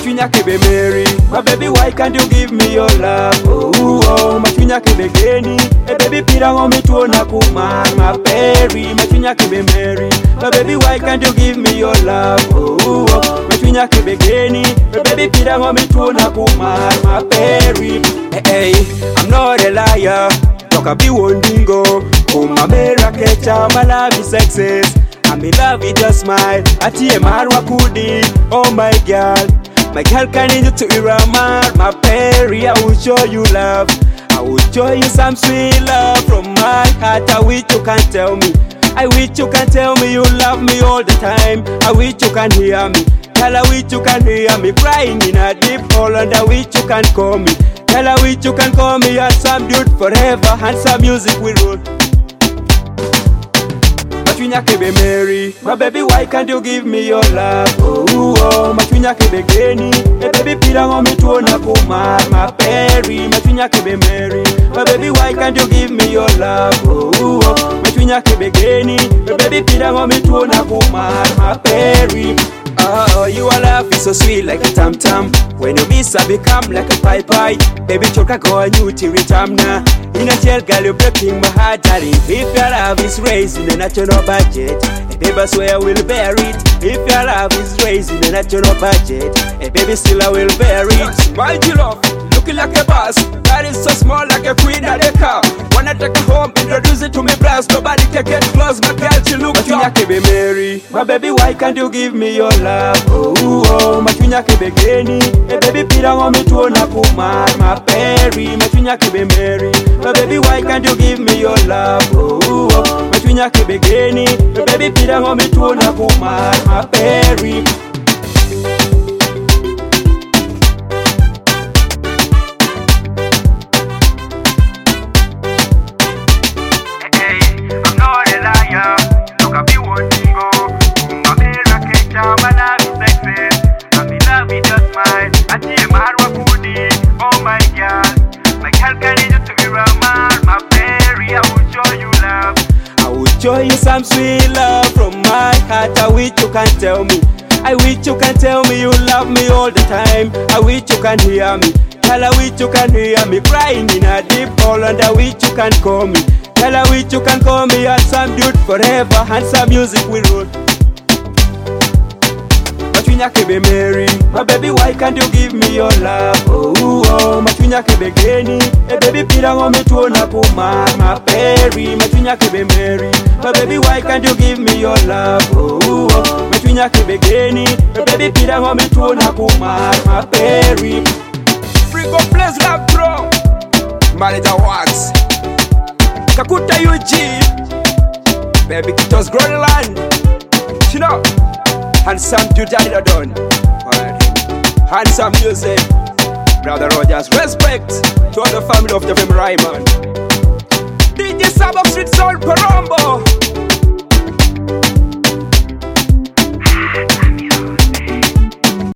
Matwinya kebe Mary, my baby, why can't you give me your love? Oh, Matwinya kebe Geni, a baby pira on me to Nakuma, my berry. Matwinya kebe Mary, my baby, why can't you give me your love? Oh, Matwinya kebe Geni, a baby pira on me to Nakuma, my berry. Hey, I'm not a liar, talk a be one dingo. Oh, my mera kecha, my love is success. I'm in love with your smile, Ati Marwa Kudi, oh my girl. My girl can need you to Iramar, my Perry, I will show you love. I will show you some sweet love from my heart. I wish you can tell me, I wish you can tell me you love me all the time. I wish you can hear me, girl, I wish you can hear me crying in a deep hole. And I wish you can call me, girl, I wish you can call me handsome dude forever, handsome music we roll. Matwinya kebe Mary, my baby, why can't you give me your love? Oh, Matwinya kebe Geni, a baby pira on me to Nakuma, my berry. Matwinya kebe Mary, my baby, why can't you give me your love? Oh, Matwinya kebe Geni, a baby pira on me to Nakuma, my berry. Oh, your love is so sweet like a tam tam. When you miss, I become like a pie pie. Baby, choka go and you till retamna. In a jail, girl, you're breaking my heart, darling. If your love is raised in a national budget, a baby, swear I will bear it. If your love is raised in a national budget, a baby, still I will bear it. My love, looking like a boss, that is so small like a queen at a car. Wanna take her home, introduce it to me, blast. Nobody can get close, my girl, she look young. Kebe Mary, my baby, why can't you give me your love? Oh, Matwinya kebe Geni, a baby pira on me to Nakuma, my berry. Matwinya kebe Mary, my baby, why can't you give me your love? Oh, Matwinya kebe Geni, a baby pira on me to Nakuma, my berry. Show you some sweet love from my heart. I wish you can tell me, I wish you can tell me you love me all the time. I wish you can hear me, girl, I wish you can hear me crying in a deep hole. And I wish you can call me, girl, I wish you can call me handsome dude forever, handsome music we roll. Matwinya kebe Mary, my baby, why can't you give me your love? Oh, Matwinya kebe Geni, a baby pira on me to Nakuma, my berry. Matwinya kebe Mary, my baby, why can't you give me your love? Oh, Matwinya kebe Geni, a baby pira on me to Nakuma, my berry. Frigo Place Love Pro, Manager Wax, Kakuta UG, baby Kitos Groenland, you know. Handsome dude, I done. Handsome music, Brother Rogers. Respect to all the family of the Fem Ryman. DJ Sabbath Street Soul Perombo.